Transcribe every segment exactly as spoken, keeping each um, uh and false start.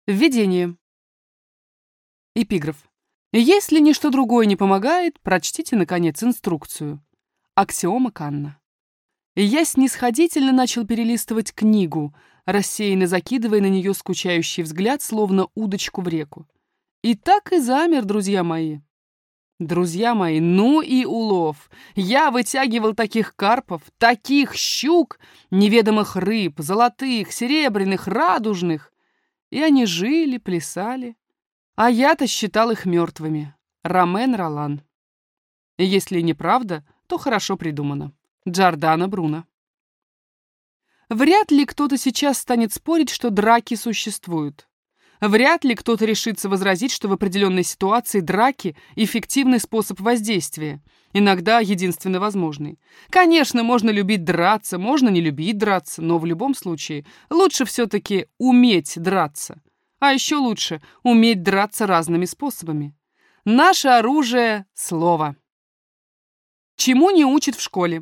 Введение. Эпиграф. Если ничто другое не помогает, прочтите, наконец, инструкцию. Аксиома Канна. Я снисходительно начал перелистывать книгу, рассеянно закидывая на нее скучающий взгляд, словно удочку в реку. И так и замер, друзья мои. Друзья мои, ну и улов. Я вытягивал таких карпов, таких щук, неведомых рыб, золотых, серебряных, радужных. И они жили, плясали. А я-то считал их мертвыми. Ромен Ролан. Если неправда, то хорошо придумано. Джордано Бруно. Вряд ли кто-то сейчас станет спорить, что драки существуют. Вряд ли кто-то решится возразить, что в определенной ситуации драки – эффективный способ воздействия, иногда единственно возможный. Конечно, можно любить драться, можно не любить драться, но в любом случае лучше все-таки уметь драться. А еще лучше уметь драться разными способами. Наше оружие – слово. Чему не учат в школе?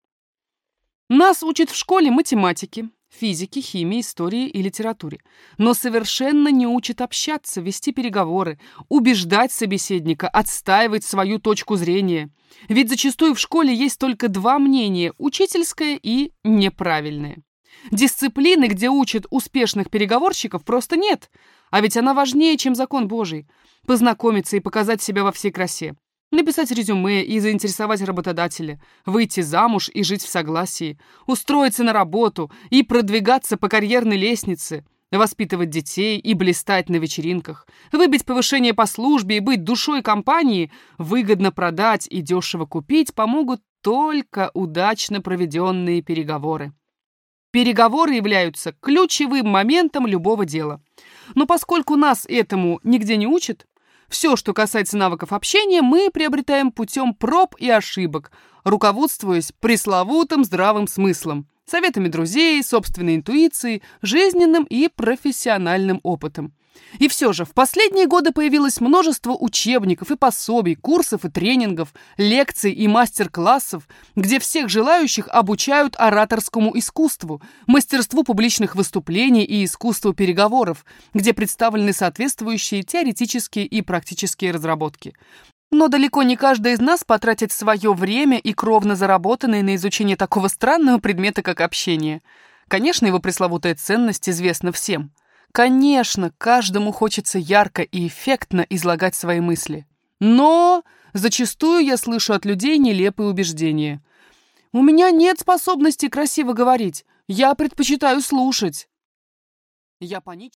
Нас учат в школе математике, физике, химии, истории и литературе, но совершенно не учат общаться, вести переговоры, убеждать собеседника, отстаивать свою точку зрения. Ведь зачастую в школе есть только два мнения – учительское и неправильное. Дисциплины, где учат успешных переговорщиков, просто нет, а ведь она важнее, чем закон Божий. Познакомиться и показать себя во всей красе. Написать резюме и заинтересовать работодателя, выйти замуж и жить в согласии, устроиться на работу и продвигаться по карьерной лестнице, воспитывать детей и блистать на вечеринках, выбить повышение по службе и быть душой компании, выгодно продать и дешево купить помогут только удачно проведенные переговоры. Переговоры являются ключевым моментом любого дела. Но поскольку нас этому нигде не учат, все, что касается навыков общения, мы приобретаем путем проб и ошибок, руководствуясь пресловутым здравым смыслом, советами друзей, собственной интуицией, жизненным и профессиональным опытом. И все же в последние годы появилось множество учебников и пособий, курсов и тренингов, лекций и мастер-классов, где всех желающих обучают ораторскому искусству, мастерству публичных выступлений и искусству переговоров, где представлены соответствующие теоретические и практические разработки. Но далеко не каждый из нас потратит свое время и кровно заработанное на изучение такого странного предмета, как общение. Конечно, его пресловутая ценность известна всем. Конечно, каждому хочется ярко и эффектно излагать свои мысли. Но зачастую я слышу от людей нелепые убеждения. «У меня нет способности красиво говорить. Я предпочитаю слушать». Я панически